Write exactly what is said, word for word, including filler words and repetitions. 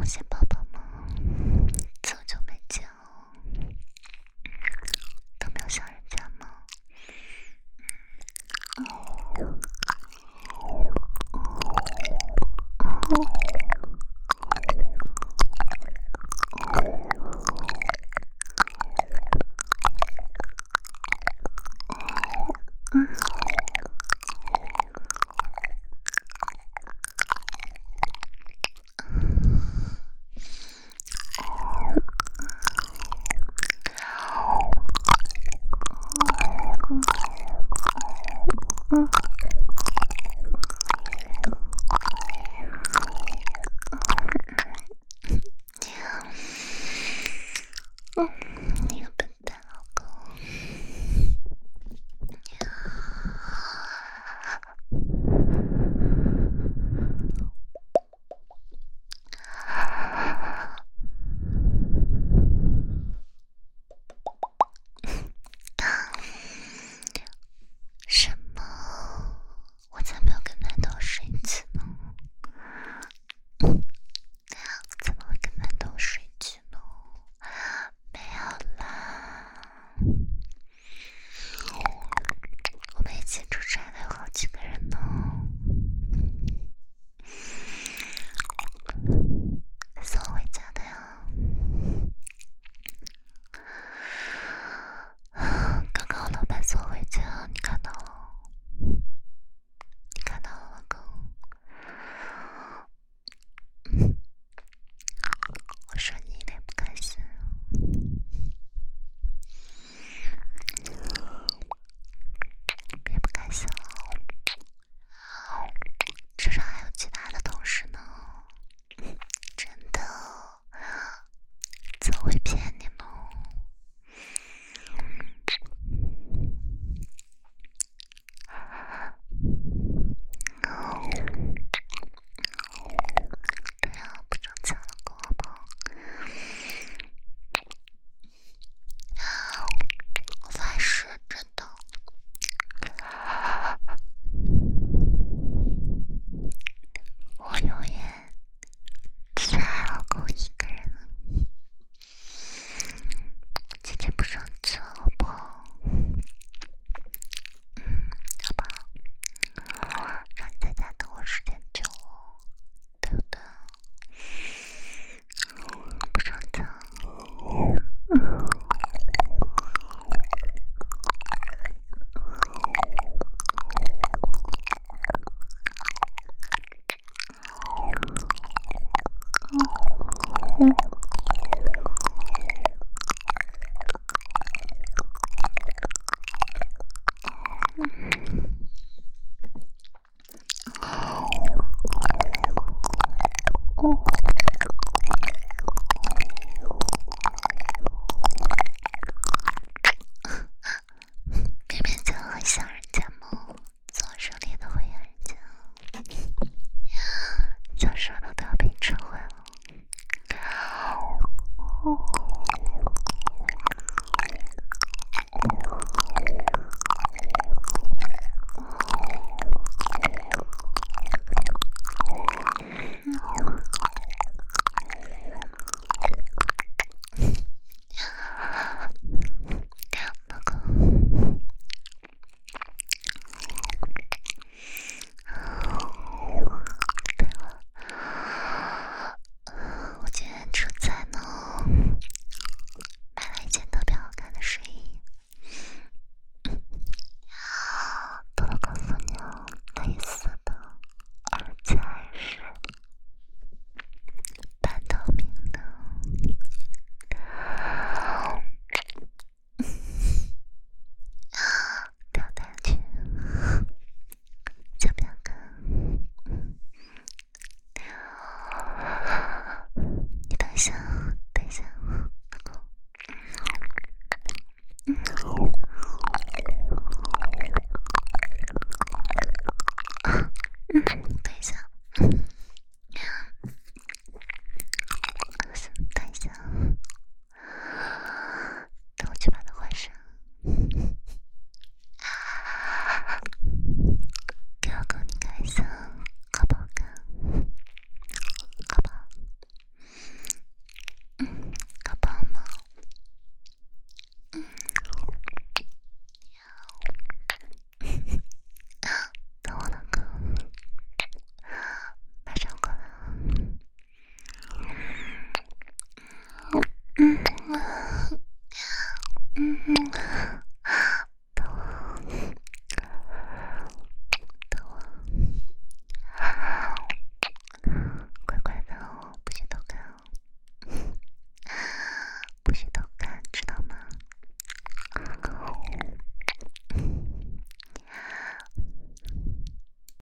现宝宝吗？这么久没见了，都没有想人家吗？你个笨蛋老公！什么？我才没有跟男同睡一起呢！怎么会跟男同睡一起呢？没有啦，我们一起出差的有好几个人呢。送我回家的呀。刚刚我老板送我回家，你看到了？你看到了，老公？我说你一脸不开心。别不开心了，至少还有其他的同事呢。真的，怎么会骗你呢？对呀，不争抢了，够好不好？我发誓，真的。我永远只爱老公一个人，今天不生气了，好不好？嗯，好不好？让你在家等我时间久了，对不对？不生气了。嗯